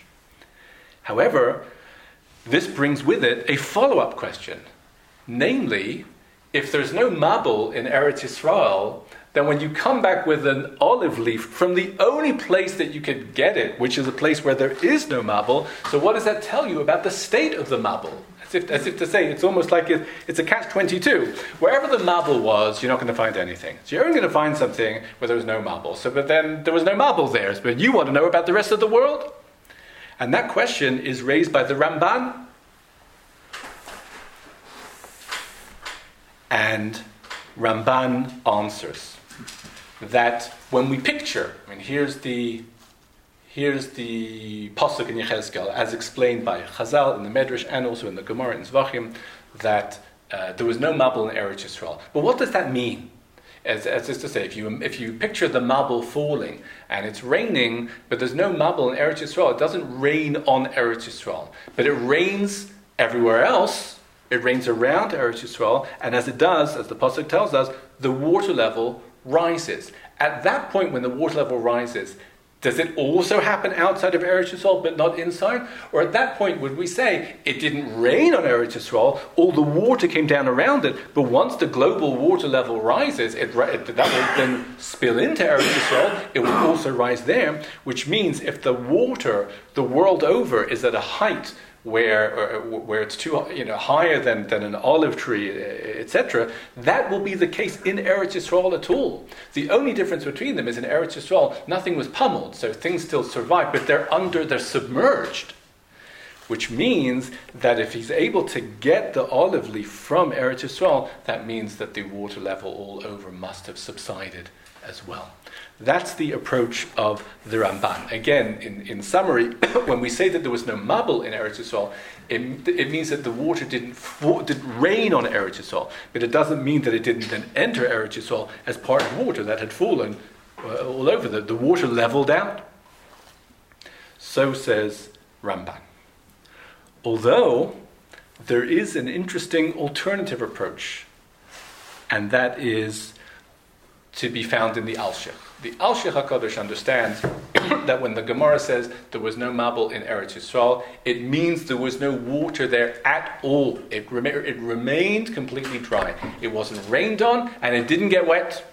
However, this brings with it a follow-up question. Namely, if there's no Mabul in Eretz Yisrael, then when you come back with an olive leaf from the only place that you could get it, which is a place where there is no Mabul, so what does that tell you about the state of the Mabul? As if to say, it's almost like it's a catch-22. Wherever the Mabul was, you're not going to find anything. So you're only going to find something where there was no Mabul. But then there was no Mabul there. But you want to know about the rest of the world? And that question is raised by the Ramban. And Ramban answers that when we picture, here's the pasuk in Yechezkel, as explained by Chazal in the Medrash and also in the Gemara in Zvachim, that there was no Mabul in Eretz Yisrael. But what does that mean? As is to say, if you picture the Mabul falling and it's raining, but there's no Mabul in Eretz Yisrael, it doesn't rain on Eretz Yisrael, but it rains everywhere else. It rains around Eretz Yisrael, and as it does, as the pasuk tells us, the water level rises. At that point, when the water level rises, does it also happen outside of Eretz Yisrael but not inside? Or at that point would we say it didn't rain on Eretz Yisrael, all the water came down around it, but once the global water level rises, that will then spill into Eretz Yisrael, it will also rise there, which means if the water the world over is at a height where it's too higher than an olive tree, etc., that will be the case in Eretz Yisrael at all. The only difference between them is in Eretz Yisrael, nothing was pummeled, so things still survive, but they're submerged. Which means that if he's able to get the olive leaf from Eretz Yisrael, that means that the water level all over must have subsided as well. That's the approach of the Ramban. Again, in summary, when we say that there was no Mabul in Eretz Yisrael, it means that the water didn't rain on Eretz Yisrael, but it doesn't mean that it didn't then enter Eretz Yisrael as part of water that had fallen all over. The water leveled out. So says Ramban. Although there is an interesting alternative approach, and that is to be found in the Alshich. The Alshich HaKadosh understands that when the Gemara says there was no Mabul in Eretz Yisrael, it means there was no water there at all. It remained completely dry. It wasn't rained on, and it didn't get wet.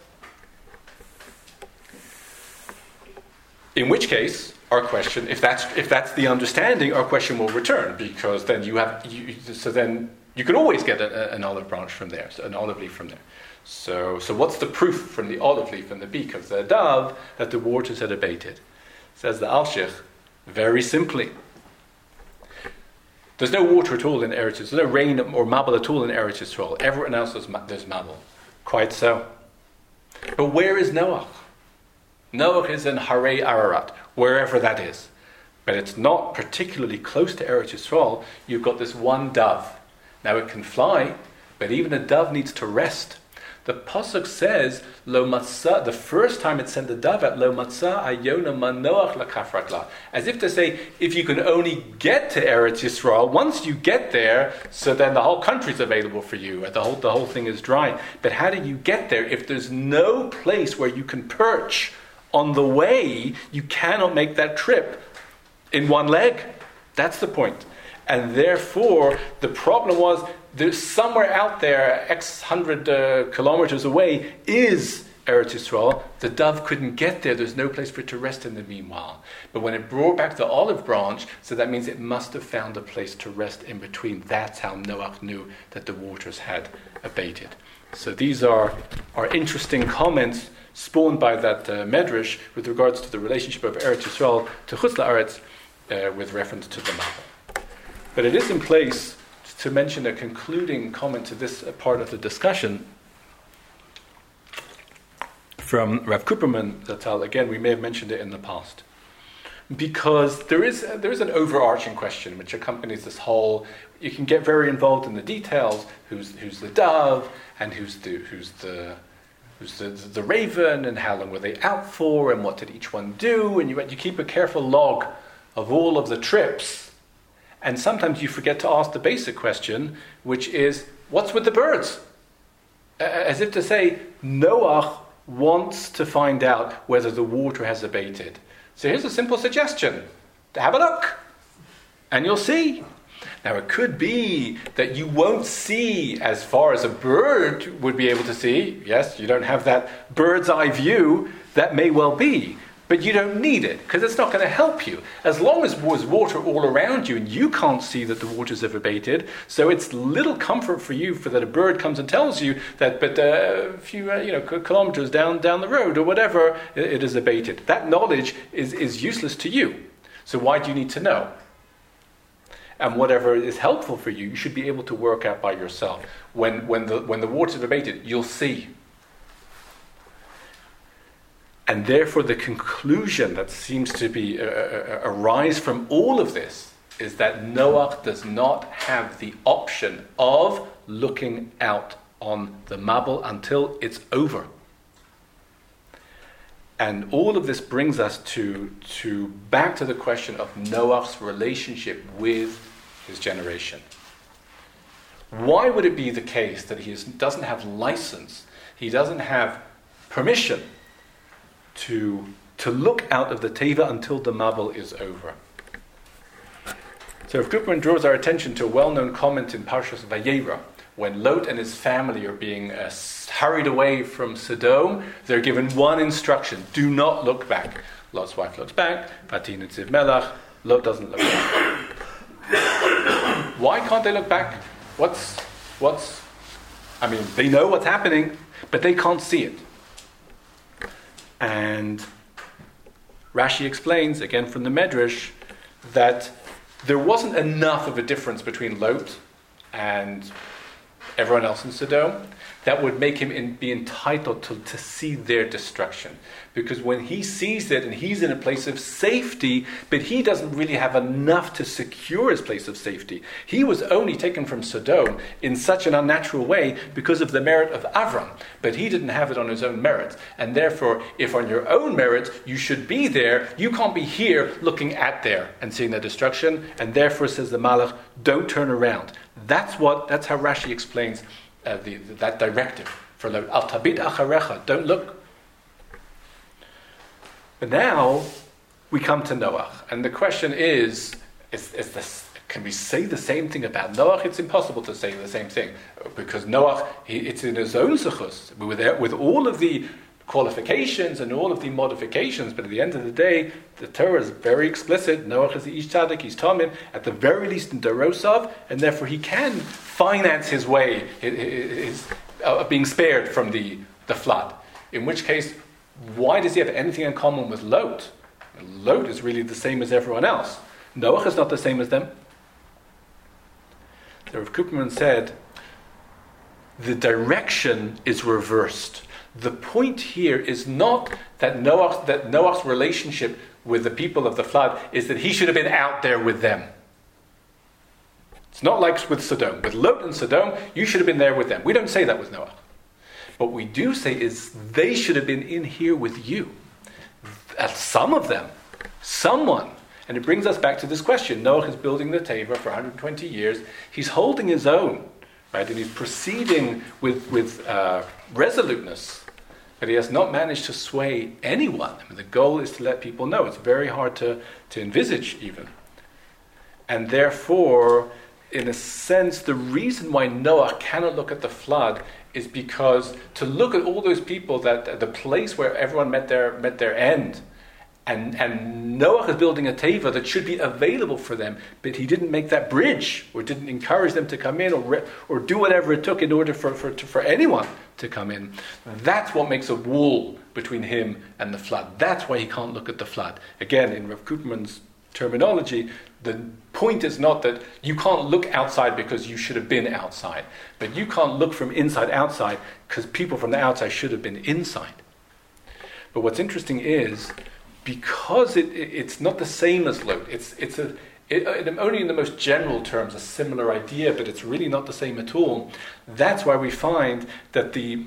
In which case, our question, if that's the understanding, our question will return, because then you can always get an olive branch from there, so an olive leaf from there. So what's the proof from the olive leaf and the beak of the dove that the waters had abated? Says the Alshich, very simply. There's no water at all in Eretz Yisrael. There's no rain or Mabul at all in Eretz Yisrael. Everyone else there's Mabul. Quite so. But where is Noach? Noach is in Harei Ararat, wherever that is. But it's not particularly close to Eretz Yisrael. You've got this one dove. Now it can fly, but even a dove needs to rest. The pasuk says, "Lo matzah." The first time it sent the dove out, "Lo matzah ayona manoach lakafrakla," as if to say, if you can only get to Eretz Yisrael, once you get there, so then the whole country's available for you. The whole thing is dry. But how do you get there if there's no place where you can perch on the way? You cannot make that trip in one leg. That's the point. And therefore, the problem was, there's somewhere out there, X hundred kilometers away, is Eretz Yisrael. The dove couldn't get there. There's no place for it to rest in the meanwhile. But when it brought back the olive branch, so that means it must have found a place to rest in between. That's how Noach knew that the waters had abated. So these are interesting comments spawned by that Medrash with regards to the relationship of Eretz Yisrael to Chutz La'aretz with reference to the Mabul. But it is in place to mention a concluding comment to this part of the discussion from Rav Kuperman Zatzal. Again, we may have mentioned it in the past, because there is an overarching question which accompanies this whole. You can get very involved in the details. Who's the dove, and who's the raven, and how long were they out for, and what did each one do? And you keep a careful log of all of the trips. And sometimes you forget to ask the basic question, which is, what's with the birds? As if to say, Noach wants to find out whether the water has abated. So here's a simple suggestion. Have a look, and you'll see. Now, it could be that you won't see as far as a bird would be able to see. Yes, you don't have that bird's eye view. That may well be. But you don't need it, because it's not going to help you. As long as there's water all around you and you can't see that the waters have abated, so it's little comfort for you for that a bird comes and tells you that, but a few kilometers down the road or whatever, it is abated. That knowledge is useless to you. So why do you need to know? And whatever is helpful for you, you should be able to work out by yourself. When the waters have abated, you'll see. And therefore, the conclusion that seems to be arise from all of this is that Noah does not have the option of looking out on the Mabul until it's over. And all of this brings us to back to the question of Noah's relationship with his generation. Why would it be the case that he doesn't have license, he doesn't have permission to look out of the Teva until the Mabul is over? So Rav Koopman draws our attention to a well-known comment in Parshas Vayera. When Lot and his family are being hurried away from Sodom, they're given one instruction: do not look back. Lot's wife looks back, Vatin Nitziv Melach, Lot doesn't look back. Why can't they look back? They know what's happening, but they can't see it. And Rashi explains, again from the Medrash, that there wasn't enough of a difference between Lot and everyone else in Sodom that would make him be entitled to see their destruction. Because when he sees it and he's in a place of safety, but he doesn't really have enough to secure his place of safety. He was only taken from Sodom in such an unnatural way because of the merit of Avram. But he didn't have it on his own merit. And therefore, if on your own merit you should be there, you can't be here looking at there and seeing their destruction. And therefore, says the Malach, don't turn around. That's how Rashi explains that directive for Lot. Al tabit acharecha, don't look. But now we come to Noah, and the question is this, can we say the same thing about Noah? It's impossible to say the same thing, because Noah, it's in his own zechus, with all of the qualifications and all of the modifications, but at the end of the day, the Torah is very explicit. Noah is the Ish Tzaddik, he's Tamim, at the very least in Dorosov, and therefore he can finance his way, his being spared from the flood. In which case, why does he have anything in common with Lot? Lot is really the same as everyone else. Noah is not the same as them. The Rav Koopman said, the direction is reversed. The point here is not that Noah's relationship with the people of the flood is that he should have been out there with them. It's not like with Sodom. With Lot and Sodom, you should have been there with them. We don't say that with Noah. What we do say is they should have been in here with you. Some of them. Someone. And it brings us back to this question. Noah is building the Teva for 120 years. He's holding his own, right? And he's proceeding with resoluteness. But he has not managed to sway anyone. The goal is to let people know. It's very hard to envisage even. And therefore, in a sense, the reason why Noah cannot look at the flood is because to look at all those people, that the place where everyone met their end, and Noah is building a teva that should be available for them, but he didn't make that bridge, or didn't encourage them to come in, or do whatever it took in order for anyone to come in. That's what makes a wall between him and the flood. That's why he can't look at the flood. Again, in Rav Koopman's terminology, the point is not that you can't look outside because you should have been outside, but you can't look from inside outside because people from the outside should have been inside. But what's interesting is, because it's not the same as Lot, it's only in the most general terms a similar idea, but it's really not the same at all. That's why we find that the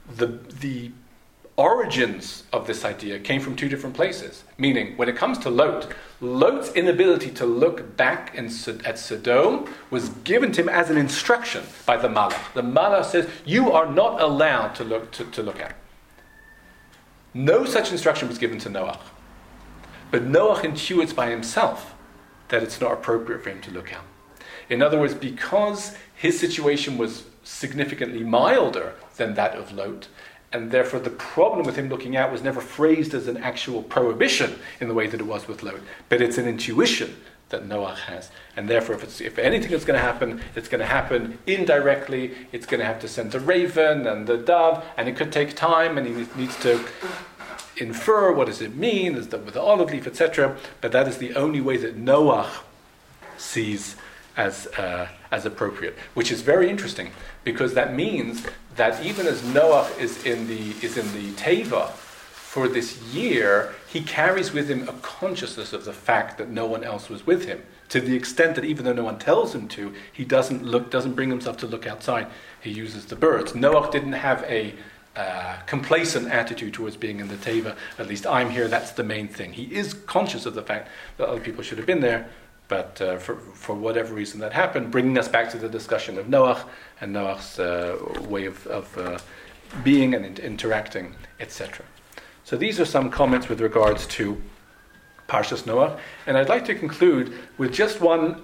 origins of this idea came from two different places. Meaning, when it comes to Lot's inability to look back at Sodom was given to him as an instruction by the Malach. The Malach says, you are not allowed to look at. No such instruction was given to Noah. But Noah intuits by himself that it's not appropriate for him to look out. In other words, because his situation was significantly milder than that of Lot, and therefore the problem with him looking out was never phrased as an actual prohibition in the way that it was with Lot, but it's an intuition that Noach has. And therefore, if anything is going to happen, it's going to happen indirectly. It's going to have to send the raven and the dove, and it could take time, and he needs to infer what does it mean, with the olive leaf, etc. But that is the only way that Noach sees as appropriate, which is very interesting, because that means that even as Noach is in the Teva for this year, he carries with him a consciousness of the fact that no one else was with him, to the extent that even though no one tells him to, he doesn't bring himself to look outside. He uses the birds. Noach didn't have a complacent attitude towards being in the Teva. At least I'm here, that's the main thing. He is conscious of the fact that other people should have been there, but for whatever reason that happened, bringing us back to the discussion of Noach and Noach's way of being and interacting, etc. So these are some comments with regards to Parshas Noach, and I'd like to conclude with just one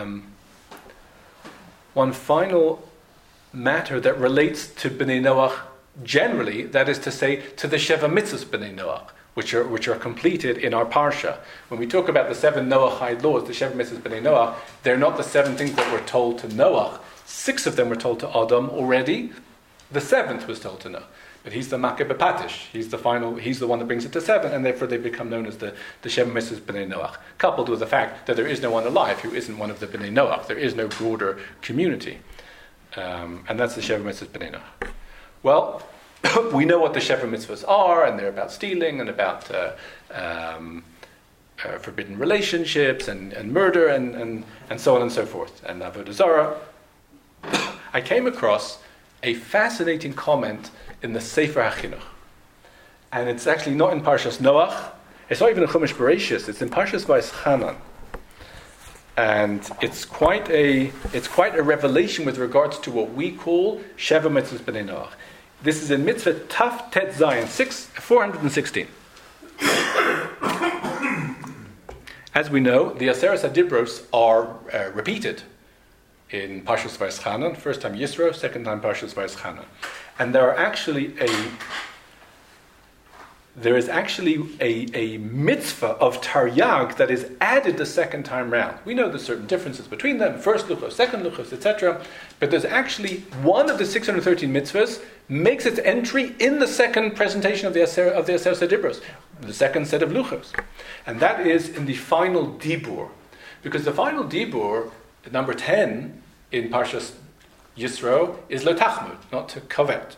final matter that relates to Bnei Noach generally, that is to say, to the Sheva Mitzvahs Bnei Noach, which are completed in our Parsha. When we talk about the 7 Noachide laws, the Sheva Mitzvahs Bnei Noach, they're not the 7 things that were told to Noach. 6 of them were told to Adam already. The 7th was told to Noach. But he's the Makeh B'Patish. He's the one that brings it to 7, and therefore they become known as the Sheva Mitzvahs Bnei Noach, coupled with the fact that there is no one alive who isn't one of the Bnei Noach. There is no broader community. And that's the Sheva Mitzvahs Bnei Noach. Well, we know what the Sheva Mitzvahs are, and they're about stealing and about forbidden relationships and murder and so on and so forth, and Avodah Zarah. I came across a fascinating comment in the Sefer HaChinuch, and it's actually not in Parshas Noach. It's not even in Chumash Bereshis. It's in Parshas Vayischanan, and it's quite a revelation with regards to what we call Sheva Mitzvahs Bnei Noach. This is in Mitzvah Taf Tet Zayin 416. As we know, the Aseres HaDibros are repeated in Parshas Vayischanan. First time Yisro, second time Parshas Vayischanan. And there is actually a mitzvah of Taryag that is added the second time round. We know there's certain differences between them, first luchos, second luchos, etc. But there's actually one of the 613 mitzvahs makes its entry in the second presentation of the Aseres HaDibros, the second set of luchos. And that is in the final dibur. Because the final dibur, number 10 in Parshas Yisro, is lo tachmud, not to covet.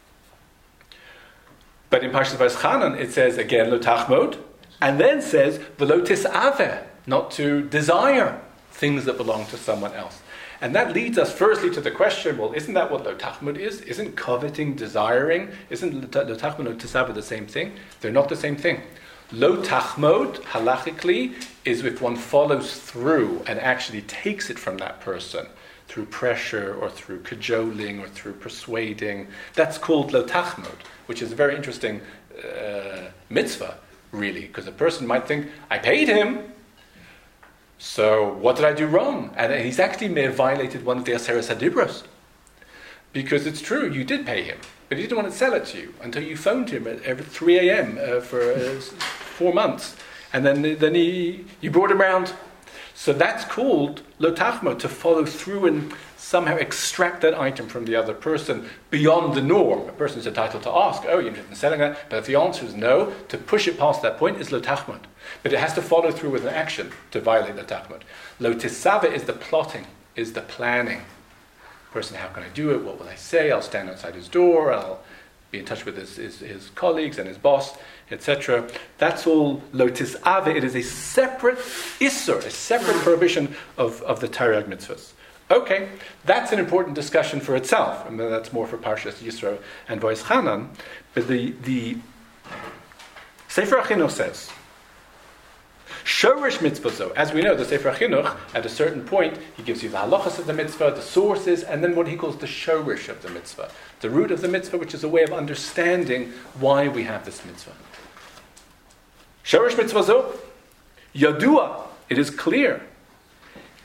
But in Parshas Vayischanan it says again lo tachmod, and then says v'lo tisaveh, not to desire things that belong to someone else. And that leads us firstly to the question, well, isn't that what lo tachmod is? Isn't coveting, desiring, isn't lo tachmod and tisaveh the same thing? They're not the same thing. Lo tachmod, halachically, is if one follows through and actually takes it from that person through pressure or through cajoling or through persuading. That's called lo tachmod, which is a very interesting mitzvah, really, because a person might think, I paid him, so what did I do wrong? And he's actually may have violated one of the Aseres HaDibros. Because it's true, you did pay him, but he didn't want to sell it to you until you phoned him at every 3 a.m. For 4 months. And then you brought him around. So that's called lo tachmod, to follow through and somehow extract that item from the other person beyond the norm. A person is entitled to ask, oh, you're interested in selling that? But if the answer is no, to push it past that point is lo tachmod. But it has to follow through with an action to violate lo tachmod. Lo tisaveh is the plotting, is the planning. Person, how can I do it? What will I say? I'll stand outside his door. I'll be in touch with his colleagues and his boss, etc. That's all lo tisaveh. It is a separate issur, a separate prohibition of the Taryag mitzvahs. Okay, that's an important discussion for itself. I mean, that's more for Parshas Yisro and Vayischanan. But the Sefer HaChinuch says, Shorish mitzvah, so as we know, the Sefer HaChinuch, at a certain point, he gives you the halachas of the mitzvah, the sources, and then what he calls the shorish of the mitzvah, the root of the mitzvah, which is a way of understanding why we have this mitzvah. Shorish mitzvah zo, yadua, it is clear,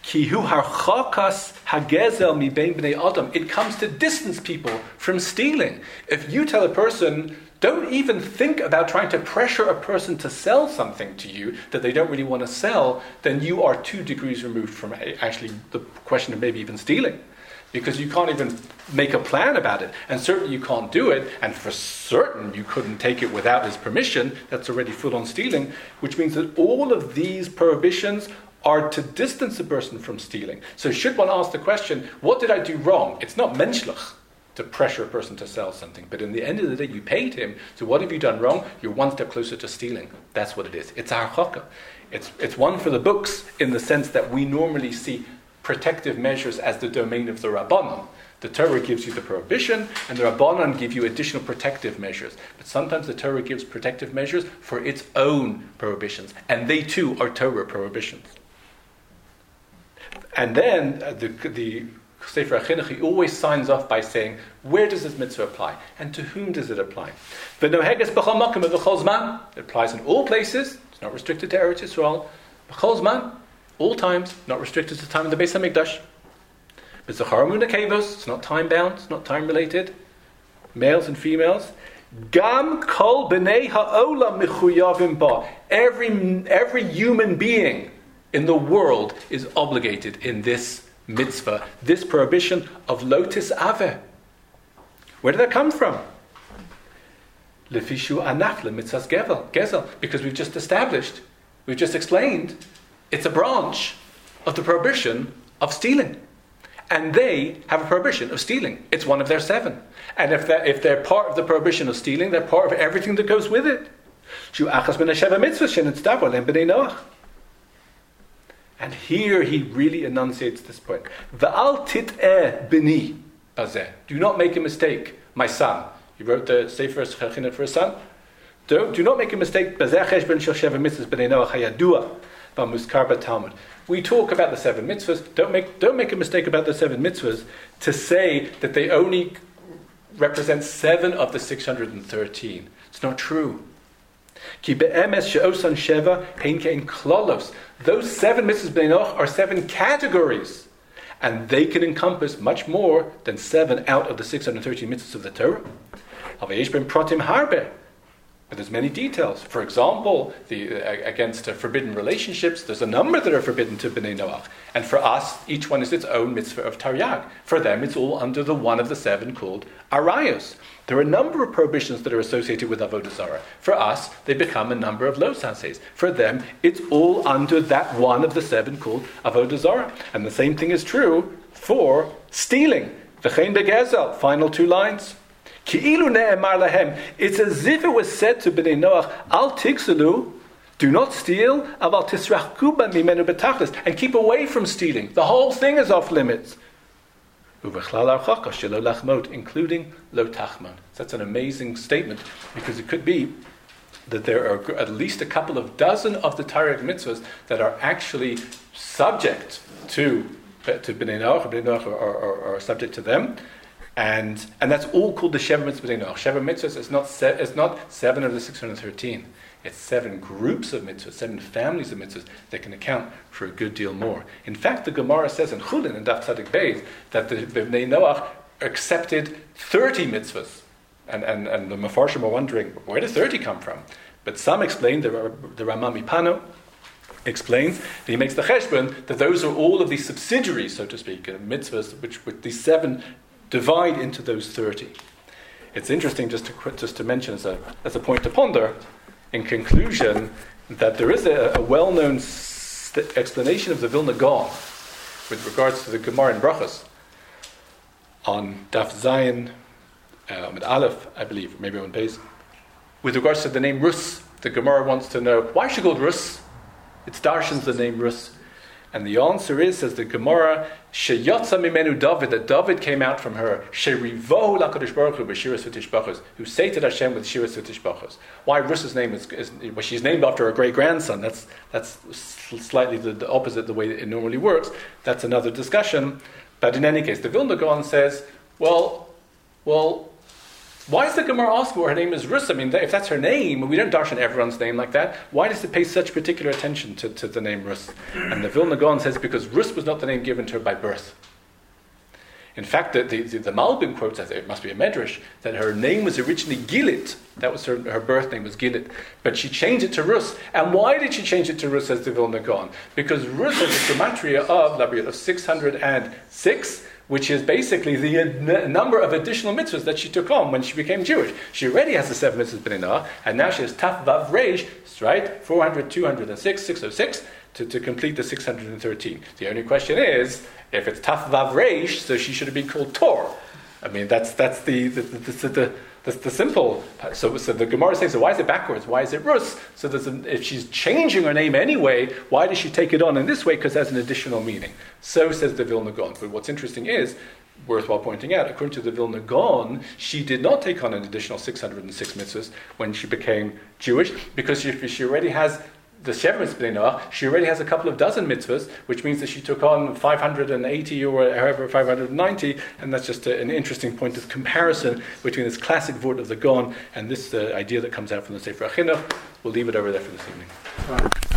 Kihu harchakas hagezel mi bein bnei adam. It comes to distance people from stealing. If you tell a person, don't even think about trying to pressure a person to sell something to you that they don't really want to sell, then you are 2 degrees removed from actually the question of maybe even stealing. Because you can't even make a plan about it. And certainly you can't do it. And for certain you couldn't take it without his permission. That's already full-on stealing. Which means that all of these prohibitions are to distance a person from stealing. So should one ask the question, what did I do wrong? It's not menschlich to pressure a person to sell something. But in the end of the day, you paid him. So what have you done wrong? You're one step closer to stealing. That's what it is. It's harchaka. It's one for the books in the sense that we normally see protective measures as the domain of the Rabbanon. The Torah gives you the prohibition, and the Rabbanon give you additional protective measures. But sometimes the Torah gives protective measures for its own prohibitions, and they too are Torah prohibitions. And then the Sefer HaChinuch, he always signs off by saying, where does this mitzvah apply? And to whom does it apply? It applies in all places. It's not restricted to Eretz Yisrael. B'chol zman, all times, not restricted to the time of the Beis HaMikdash. It's not time bound, it's not time related. Males and females. Gam kol b'nei ha'olam michuyavim ba. Every human being in the world is obligated in this mitzvah, this prohibition of lotis aveh. Where did that come from? Lefishu anaf lemitzvahs gezel. Because we've just established, we've just explained, it's a branch of the prohibition of stealing. And they have a prohibition of stealing. It's one of their 7. And if they're part of the prohibition of stealing, they're part of everything that goes with it. And here he really enunciates this point. V'al tit'eh b'ni bazeh. Do not make a mistake, my son. He wrote the Sefer HaChinuch for his son. Do not make a mistake. Bazeh cheshbon shel sheva mitzvahs b'nei Noach hayadua b'muskar b'Talmud. We talk about the 7 mitzvahs. Don't make a mistake about the 7 mitzvahs to say that they only represent 7 of the 613. It's not true. Ki be'emes she'osan sheva hein kein klolos. Those 7 mitzvahs b'nei Noach are 7 categories, and they can encompass much more than 7 out of the 613 mitzvahs of the Torah. Haveyesh ben pratim harbe. But there's many details. For example, against forbidden relationships, there's a number that are forbidden to Bnei Noach. And for us, each one is its own mitzvah of Taryag. For them, it's all under the one of the 7 called Arayos. There are a number of prohibitions that are associated with Avodah Zarah. For us, they become a number of Lo Sases. For them, it's all under that one of the 7 called Avodah Zarah. And the same thing is true for stealing. V'chein begezel, final 2 lines. It's as if it was said to Bnei Noach, Al tikselu, do not steal, aval tisrachku mimenu betachlis, and keep away from stealing. The whole thing is off limits. Including lo tachman. So that's an amazing statement, because it could be that there are at least a couple of dozen of the Taryag mitzvahs that are actually subject to Bnei Noach. Bnei Noach are subject to them. And that's all called the Sheva Mitzvahs B'nei Noach. Sheva Mitzvahs is not 7 of the 613. It's 7 groups of mitzvahs, 7 families of mitzvahs that can account for a good deal more. In fact, the Gemara says in Chulin and Daf Tzadik Beis that the Bnei Noach accepted 30 mitzvahs. And the Mefarshim are wondering, where did 30 come from? But some explain, the Rama Mipano explains, that he makes the cheshbon, that those are all of these subsidiaries, so to speak, mitzvahs, which with these 7 divide into those 30. It's interesting just to mention as a point to ponder, in conclusion, that there is a well-known explanation of the Vilna Gaon with regards to the Gemara in Brachos on Daf Zayin, at Aleph, I believe, maybe on Beis. With regards to the name Rus, the Gemara wants to know, why is she called Rus? It's Darshan's the name Rus. And the answer is, says the Gemara, Sheyatza mimenu David, that David came out from her, Sherivohu lakadosh baruch hu b'shiras v'tishbachos, who sated Hashem with shiras v'tishbachos. Why Rus's name is well, she's named after her great grandson. That's slightly the opposite the way it normally works. That's another discussion. But in any case, the Vilna Gaon says, well, Why does the Gemara ask what her name is Rus? I mean, if that's her name, we don't darshan everyone's name like that. Why does it pay such particular attention to the name Rus? And the Vilna Gaon says because Rus was not the name given to her by birth. In fact, the Malbim quotes, I think it must be a medrash, that her name was originally Gilit. That was her birth name was Gilit. But she changed it to Rus. And why did she change it to Rus, says the Vilna Gaon? Because Rus has a gematria of 606, which is basically the number of additional mitzvahs that she took on when she became Jewish. She already has the 7 mitzvahs b'nei Noach, and now she has Taf Vav Reish, right? 400, 206, 606, to complete the 613. The only question is, if it's Taf Vav Reish, so she should have been called Tor. I mean, that's the simple. So the Gemara says, so why is it backwards? Why is it Rus? So if she's changing her name anyway, why does she take it on in this way? Because there's an additional meaning. So says the Vilna Gaon. But what's interesting is, worthwhile pointing out, according to the Vilna Gaon, she did not take on an additional 606 mitzvahs when she became Jewish, because she already has the Shemitz B'nai Noach, she already has a couple of dozen mitzvahs, which means that she took on 580 or however 590, and that's just an interesting point of comparison between this classic vort of the Gaon and this idea that comes out from the Sefer HaChinuch. We'll leave it over there for this evening.